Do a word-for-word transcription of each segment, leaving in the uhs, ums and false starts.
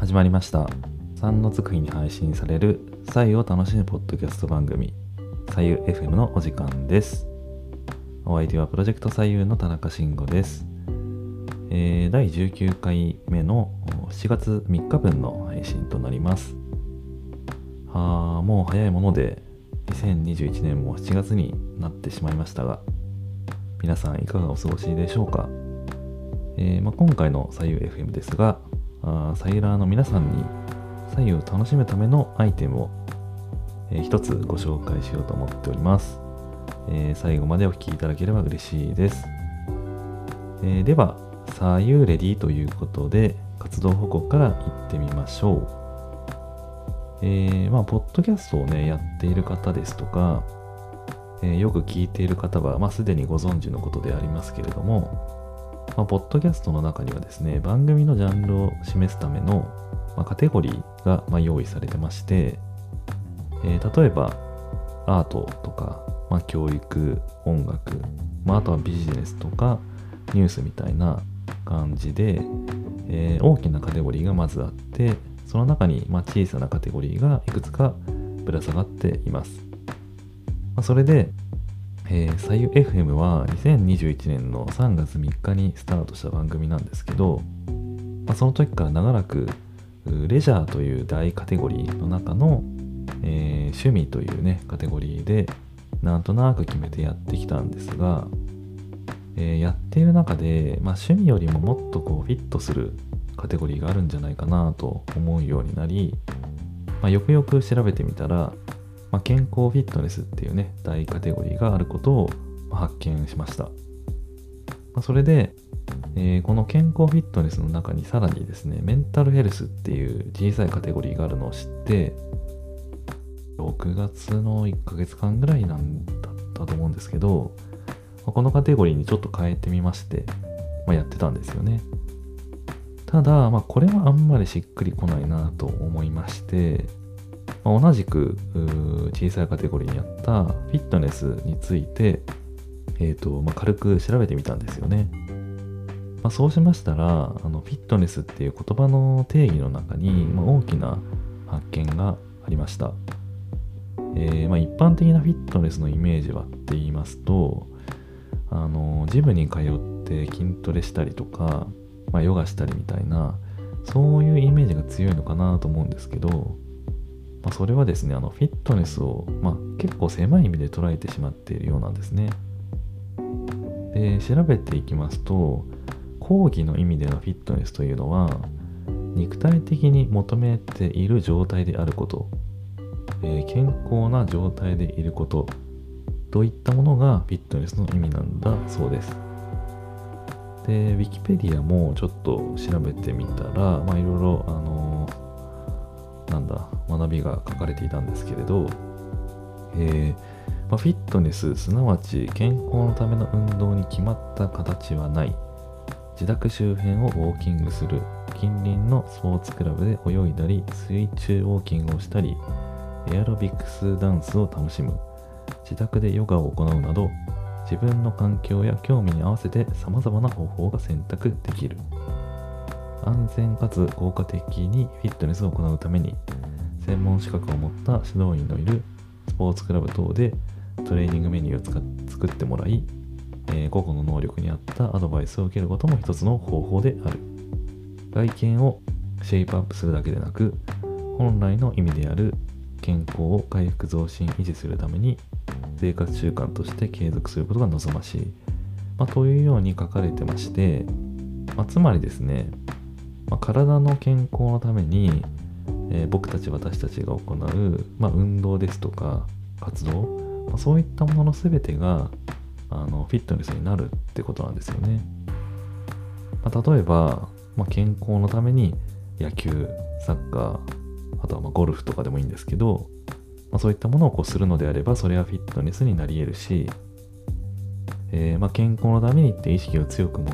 始まりました。さんのつく日に配信される左右を楽しむポッドキャスト番組左右 エフエム のお時間です。お相手はプロジェクト左右の田中慎吾です。えー、だいじゅうきゅうかいめのしちがつみっかぶんの配信となります。はーもう早いものでにせんにじゅういちねんもしちがつになってしまいましたが、皆さんいかがお過ごしでしょうか。えーまあ、今回の左右 エフエム ですが、あサイラーの皆さんに左右を楽しむためのアイテムを、えー、一つご紹介しようと思っております。えー、最後までお聞きいただければ嬉しいです。えー、では左右レディということで活動報告からいってみましょう。えー、まあポッドキャストをねやっている方ですとか、えー、よく聞いている方はまあすでにご存知のことでありますけれども、まあ、ポッドキャストの中にはですね、番組のジャンルを示すための、まあ、カテゴリーが、まあ、用意されてまして、えー、例えばアートとか、まあ、教育、音楽、まあ、あとはビジネスとかニュースみたいな感じで、えー、大きなカテゴリーがまずあって、その中に、まあ、小さなカテゴリーがいくつかぶら下がっています。まあ、それでえー、左右 エフエム はにせんにじゅういちねんのさんがつみっかにスタートした番組なんですけど、まあ、その時から長らくレジャーという大カテゴリーの中の、えー、趣味というねカテゴリーでなんとなく決めてやってきたんですが、えー、やっている中で、まあ、趣味よりももっとこうフィットするカテゴリーがあるんじゃないかなと思うようになり、まあ、よくよく調べてみたらまあ、健康フィットネスっていうね大カテゴリーがあることを発見しました。まあ、それで、えー、この健康フィットネスの中にさらにですねメンタルヘルスっていう小さいカテゴリーがあるのを知って、ろくがつのいっかげつかんぐらいなんだったと思うんですけど、まあ、このカテゴリーにちょっと変えてみまして、まあ、やってたんですよね。ただ、まあ、これはあんまりしっくりこないなと思いまして、まあ、同じく小さいカテゴリーにあったフィットネスについて、えーとまあ、軽く調べてみたんですよね。まあ、そうしましたらあのフィットネスっていう言葉の定義の中に、まあ、大きな発見がありました。えーまあ、一般的なフィットネスのイメージはって言いますと、あのジムに通って筋トレしたりとか、まあ、ヨガしたりみたいなそういうイメージが強いのかなと思うんですけど、まあ、それはですね、あのフィットネスを、まあ、結構狭い意味で捉えてしまっているようなんですね。で、調べていきますと、講義の意味でのフィットネスというのは、肉体的に求めている状態であること、えー、健康な状態でいることといったものがフィットネスの意味なんだそうです。で、ウィキペディアもちょっと調べてみたら、まあいろいろ、あのーなんだ学びが書かれていたんですけれど、えーまあ、フィットネスすなわち健康のための運動に決まった形はない、自宅周辺をウォーキングする、近隣のスポーツクラブで泳いだり水中ウォーキングをしたり、エアロビクスダンスを楽しむ、自宅でヨガを行うなど自分の環境や興味に合わせて様々な方法が選択できる。安全かつ効果的にフィットネスを行うために専門資格を持った指導員のいるスポーツクラブ等でトレーニングメニューを作ってもらい、えー、個々の能力に合ったアドバイスを受けることも一つの方法である。外見をシェイプアップするだけでなく、本来の意味である健康を回復増進維持するために生活習慣として継続することが望ましい、まあ、というように書かれてまして、まあ、つまりですね、まあ、体の健康のために、えー、僕たち私たちが行う、まあ、運動ですとか活動、まあ、そういったものの全てがあのフィットネスになるってことなんですよね。まあ、例えば、まあ、健康のために野球、サッカー、あとはまあゴルフとかでもいいんですけど、まあ、そういったものをこうするのであればそれはフィットネスになり得るし、えーまあ、健康のためにって意識を強く持って、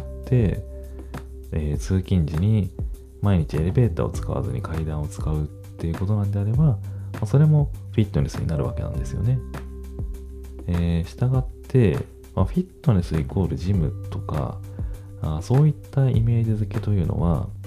えー、通勤時に毎日エレベーターを使わずに階段を使うっていうことなんであれば、まあ、それもフィットネスになるわけなんですよね。えー、したがって、まあ、フィットネスイコールジムとかあそういったイメージ付けというのは、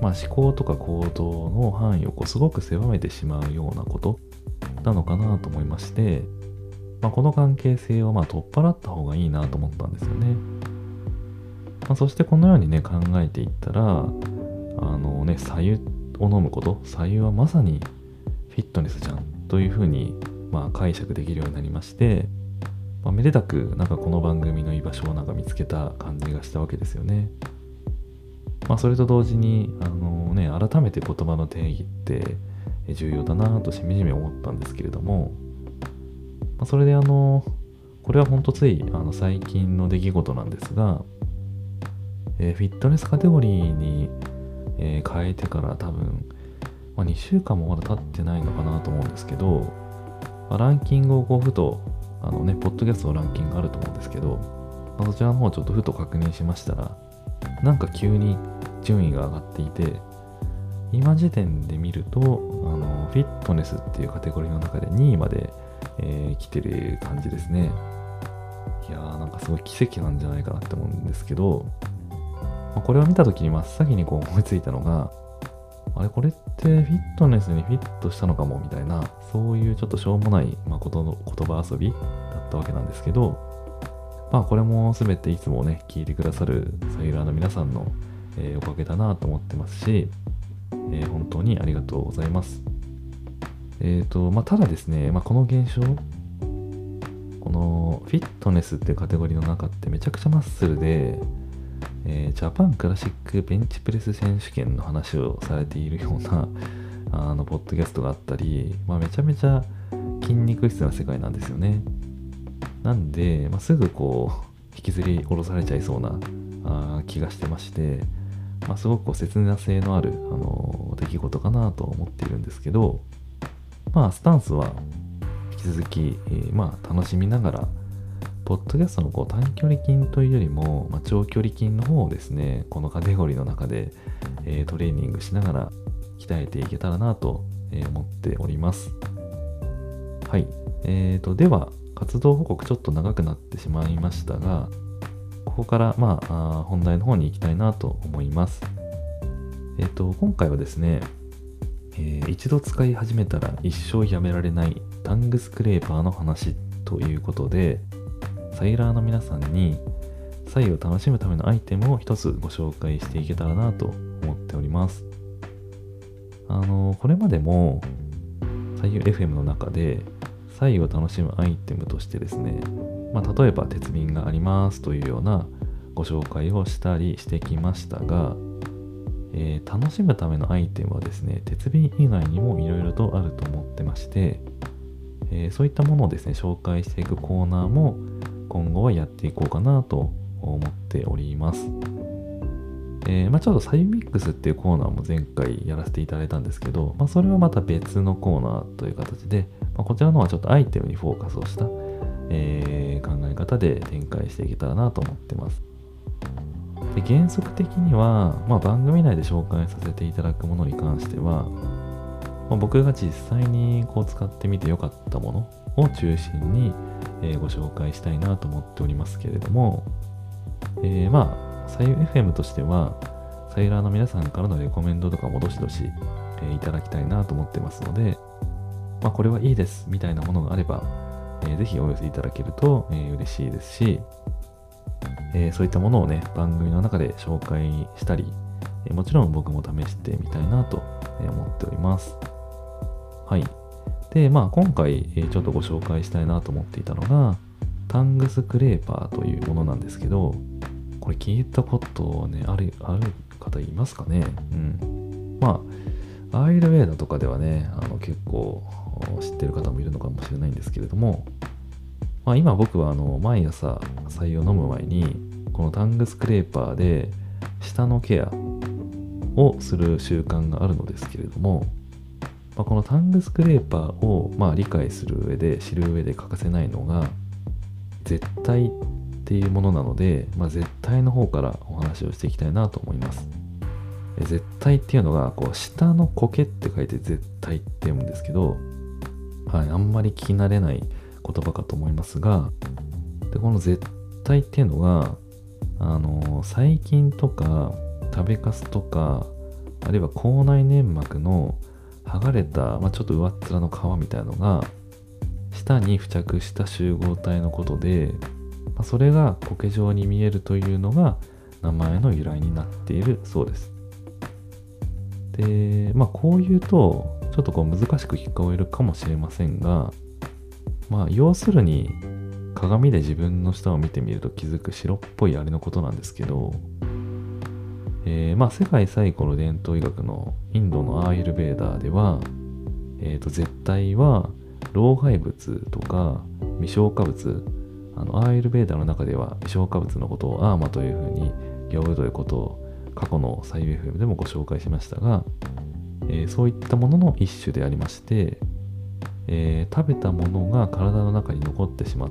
まあ、思考とか行動の範囲をこうすごく狭めてしまうようなことなのかなと思いまして、まあ、この関係性をまあ取っ払った方がいいなと思ったんですよね。まあ、そしてこのようにね考えていったら、あのね、白湯を飲むこと、白湯はまさにフィットネスじゃんというふうにまあ解釈できるようになりまして、まあ、めでたくなんかこの番組の居場所をなんか見つけた感じがしたわけですよね。まあ、それと同時にあのね改めて言葉の定義って重要だなとしみじみ思ったんですけれども、まあ、それであのこれはほんとついあの最近の出来事なんですが、えーフィットネスカテゴリーに、えー変えてから多分、まあ、にしゅうかんもまだ経ってないのかなと思うんですけど、まあ、ランキングをこうふとあのねポッドキャストのランキングあると思うんですけど、まあ、そちらの方をちょっとふと確認しましたら、なんか急に順位が上がっていて、今時点で見るとあのフィットネスっていうカテゴリーの中でにいまで、えー来てる感じですね。いやーなんかすごい奇跡なんじゃないかなって思うんですけど、まあこれを見た時に真っ先にこう思いついたのが、あれこれってフィットネスにフィットしたのかもみたいな、そういうちょっとしょうもない、まあ、ことの言葉遊びだったわけなんですけど、まあこれも全ていつもね聞いてくださるサイラーの皆さんの、えーおかげだなと思ってますし、えー本当にありがとうございます。えっとまあただですね、まあ、この現象、このフィットネスっていうカテゴリーの中ってめちゃくちゃマッスルで、えージャパンクラシックベンチプレス選手権の話をされているようなあのポッドキャストがあったり、まあ、めちゃめちゃ筋肉質な世界なんですよね。なんで、まあ、すぐこう引きずり下ろされちゃいそうなあー気がしてまして、まあ、すごくこう切な性のある、あのー出来事かなと思っているんですけど、まあスタンスは引き続き、えーまあ楽しみながら、ポッドキャストのこう短距離筋というよりも、まあ、長距離筋の方をですね、このカテゴリーの中で、えートレーニングしながら鍛えていけたらなと、えー思っております。はい。えーと、では、活動報告ちょっと長くなってしまいましたが、ここからまああー本題の方に行きたいなと思います。えっと、今回はですね、えー一度使い始めたら一生やめられないタングスクレーパーの話ということで、サイラーの皆さんにサイを楽しむためのアイテムを一つご紹介していけたらなと思っております。あの、これまでもサイユ エフエム の中でサイを楽しむアイテムとしてですね、まあ、例えば鉄瓶がありますというようなご紹介をしたりしてきましたが、えー楽しむためのアイテムはですね、鉄瓶以外にもいろいろとあると思ってまして、えーそういったものをですね、紹介していくコーナーも今後はやっていこうかなと思っております。えーまあ、ちょっとサイミックスっていうコーナーも前回やらせていただいたんですけど、まあ、それはまた別のコーナーという形で、まあ、こちらの方はちょっとアイテムにフォーカスをした、えー考え方で展開していけたらなと思ってます。で原則的には、まあ、番組内で紹介させていただくものに関しては、まあ、僕が実際にこう使ってみて良かったものを中心に、えーご紹介したいなと思っておりますけれども、えーまあ、サイユ エフエム としては、サイラーの皆さんからのレコメンドとかもどしどし、えーいただきたいなと思ってますので、まあ、これはいいですみたいなものがあれば、えーぜひお寄せいただけると、えー嬉しいですし、えーそういったものをね、番組の中で紹介したり、えーもちろん僕も試してみたいなとえー思っております。はい。で、まあ今回、えーちょっとご紹介したいなと思っていたのが、タングスクレーパーというものなんですけど、これ聞いたことね、ある、ある方いますかね。うん。まあ、アイルウェーダとかではね、あの結構知ってる方もいるのかもしれないんですけれども、まあ今僕はあの毎朝白湯を飲む前に、このタングスクレーパーで舌のケアをする習慣があるのですけれども、まあ、このタングスクレーパーをまあ理解する上で、知る上で欠かせないのが、絶対っていうものなので、まあ、絶対の方からお話をしていきたいなと思います。え絶対っていうのが、こう、下の苔って書いて絶対って読むんですけど、はい、あんまり聞き慣れない言葉かと思いますが、でこの絶対っていうのが、あの、細菌とか食べかすとか、 あるいは口内粘膜の剥がれた、まあ、ちょっと上っ面の皮みたいなのが舌に付着した集合体のことで、まあ、それが苔状に見えるというのが名前の由来になっているそうです。で、まあこう言うとちょっとこう難しく聞こえるかもしれませんが、まあ要するに鏡で自分の舌を見てみると気づく白っぽいあれのことなんですけど、えー、まあ世界最古の伝統医学のインドのアーユルベーダーでは、えー、と絶対は老廃物とか未消化物、あのアーユルベーダーの中では未消化物のことをアーマというふうに呼ぶということを過去のサイ エフエムでもご紹介しましたが、えー、そういったものの一種でありまして、えー、食べたものが体の中に残ってしまって、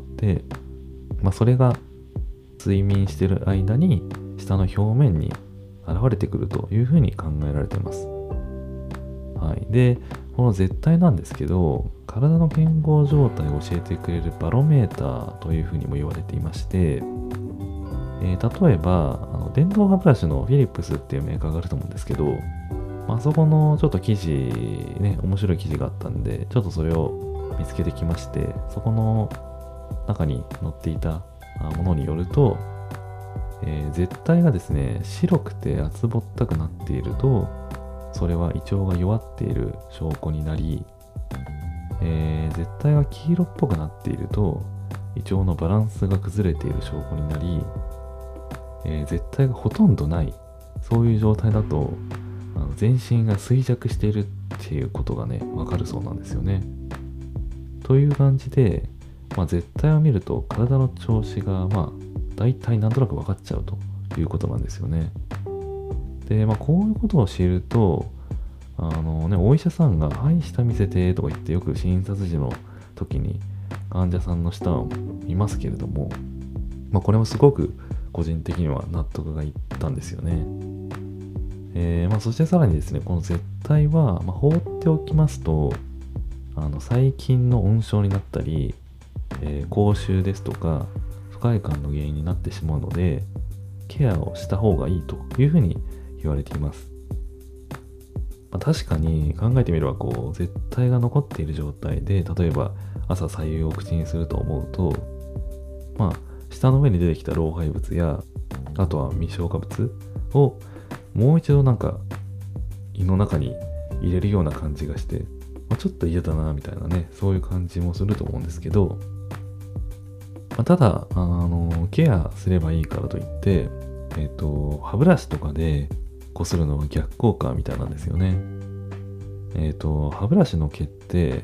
まあ、それが睡眠している間に舌の表面に現れてくるというふうに考えられています。はい、でこの絶対なんですけど、体の健康状態を教えてくれるバロメーターというふうにも言われていまして、えー、例えばあの電動歯ブラシのフィリップスっていうメーカーがあると思うんですけど、まあそこのちょっと記事ね、面白い記事があったんで、ちょっとそれを見つけてきまして、そこの中に載っていたものによると、えー、絶対がですね、白くて厚ぼったくなっていると、それは胃腸が弱っている証拠になり、えー、絶対が黄色っぽくなっていると、胃腸のバランスが崩れている証拠になり、えー、絶対がほとんどない、そういう状態だと、あの全身が衰弱しているっていうことがね、わかるそうなんですよね。という感じで、まあ、絶対を見ると体の調子がまあ大体なんとなく分かっちゃうということなんですよね。で、まあ、こういうことを知ると、あのね、お医者さんが「はい、舌見せて」とか言ってよく診察時の時に患者さんの舌を見ますけれども、まあ、これもすごく個人的には納得がいったんですよね。えーまあ、そしてさらにですね、この絶対は、まあ、放っておきますと、あの細菌の温床になったり、えー、口臭ですとか不快感の原因になってしまうので、ケアをした方がいいというふうに言われています。まあ、確かに考えてみれば、こう絶対が残っている状態で、例えば朝白湯を口にすると思うと、まあ舌の上に出てきた老廃物や、あとは未消化物をもう一度なんか胃の中に入れるような感じがして、まあ、ちょっと嫌だなみたいなね、そういう感じもすると思うんですけど、まあ、ただあのケアすればいいからといって、えっと歯ブラシとかでこするのは逆効果みたいなんですよね。えっと歯ブラシの毛って、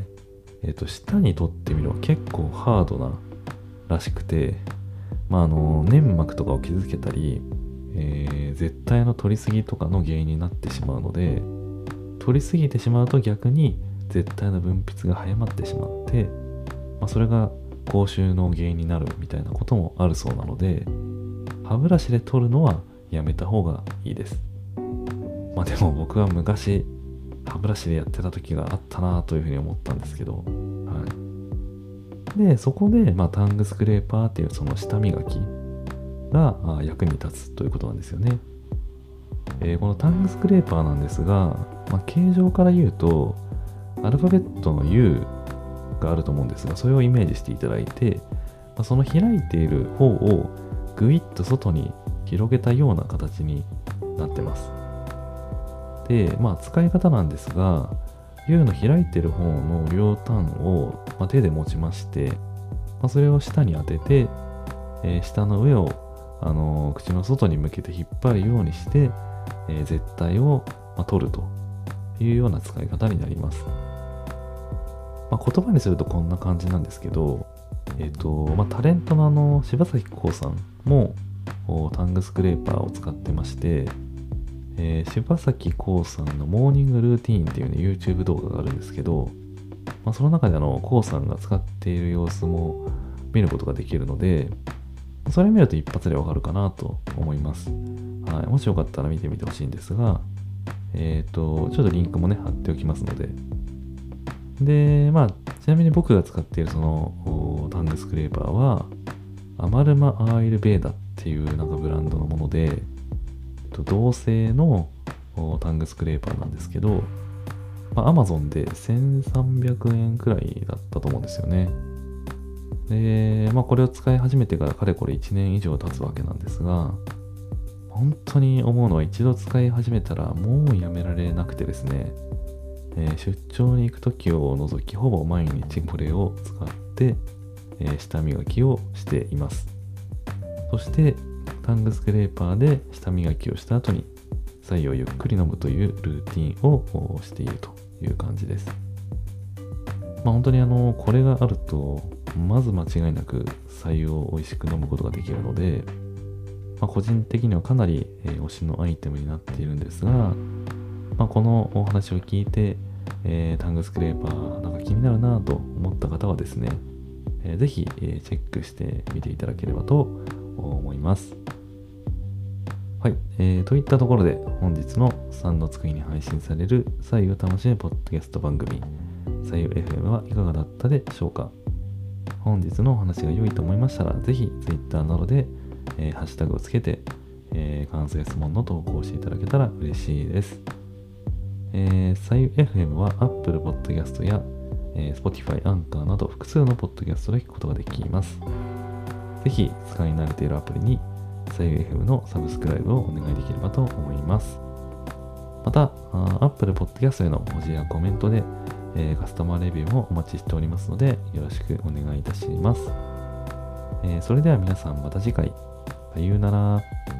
えっと舌にとってみれば結構ハードならしくて、まああの粘膜とかを傷つけたり、えー、絶対の取りすぎとかの原因になってしまうので、取りすぎてしまうと逆に絶対の分泌が早まってしまって、まあ、それが口臭の原因になるみたいなこともあるそうなので、歯ブラシで取るのはやめた方がいいです。まあでも僕は昔歯ブラシでやってた時があったなというふうに思ったんですけど、はい。で、そこで、まあ、タングスクレーパーっていうその舌磨きが役に立つということなんですよね。えー、このタングスクレーパーなんですが、まあ、形状から言うとアルファベットの U があると思うんですが、それをイメージしていただいて、まあ、その開いている方をぐいっと外に広げたような形になってます。で、まあ使い方なんですが、U の開いている方の両端を、まあ、手で持ちまして、まあ、それを舌に当てて、えー、舌の上をあのー、口の外に向けて引っ張るようにして、えー、絶対を、まあ、取るというような使い方になります。まあ、言葉にするとこんな感じなんですけど、えっと、まあ、タレントのあの柴咲コウさんもタングスクレーパーを使ってまして、えー、柴咲コウさんのモーニングルーティーンっていうね YouTube 動画があるんですけど、まあ、その中であのコウさんが使っている様子も見ることができるので、それ見ると一発でわかるかなと思います。はい、もしよかったら見てみてほしいんですが、えっと、ちょっとリンクもね、貼っておきますので。で、まあ、ちなみに僕が使っているそのタングスクレーパーは、アマルマアーユルベーダっていうなんかブランドのもので、同性のタングスクレーパーなんですけど、まあ、Amazon でせんさんびゃくえんくらいだったと思うんですよね。で、まあこれを使い始めてからかれこれいちねん以上経つわけなんですが、本当に思うのは一度使い始めたらもうやめられなくてですね、えー出張に行くときを除きほぼ毎日これを使って、えー下磨きをしています。そしてタングスクレーパーで下磨きをした後に白湯をゆっくり飲むというルーティンをしているという感じです。まあ本当にあのこれがあるとまず間違いなく白湯を美味しく飲むことができるので、まあ、個人的にはかなり、えー推しのアイテムになっているんですが、まあ、このお話を聞いて、えータングスクレーパーなんか気になるなと思った方はですね、えーぜひ、えーチェックしてみていただければと思います。はい、えー、といったところで本日のさんのつく日に配信される白湯を楽しむポッドキャスト番組白湯 エフエム はいかがだったでしょうか。本日のお話が良いと思いましたら、ぜひ Twitter などで、えーハッシュタグをつけて、えー感想や質問の投稿をしていただけたら嬉しいです。えー、白湯 エフエム は Apple Podcast や、えー Spotify、Anchor など複数のポッドキャストで聞くことができます。ぜひ使い慣れているアプリに白湯 エフエム のサブスクライブをお願いできればと思います。また、あ Apple Podcast への文字やコメントで、えーカスタマーレビューもお待ちしておりますので、よろしくお願いいたします。えーそれでは皆さんまた次回。さようなら。